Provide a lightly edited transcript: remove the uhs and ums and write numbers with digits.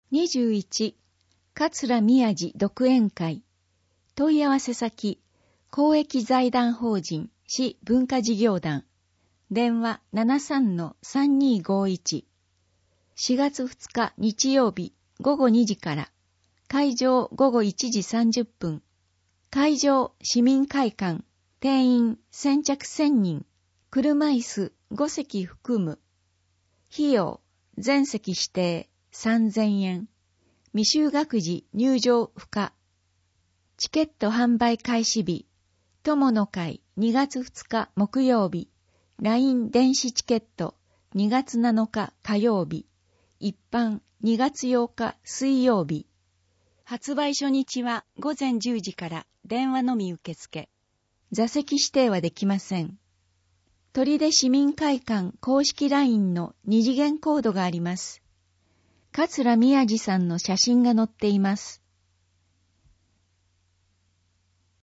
21、桂宮治独演会。問い合わせ先、公益財団法人市文化事業団。電話 73-3251。4月2日日曜日午後2時から。会場午後1時30分。会場市民会館。定員先着1000人。車椅子5席含む。費用全席指定3000円。未就学時入場不可。チケット販売開始日。友の会2月2日木曜日。LINE 電子チケット2月7日火曜日。一般2月8日水曜日。発売初日は午前10時から電話のみ受付。座席指定はできません。砦市民会館公式 LINE の二次元コードがあります。桂宮治さんの写真が載っています。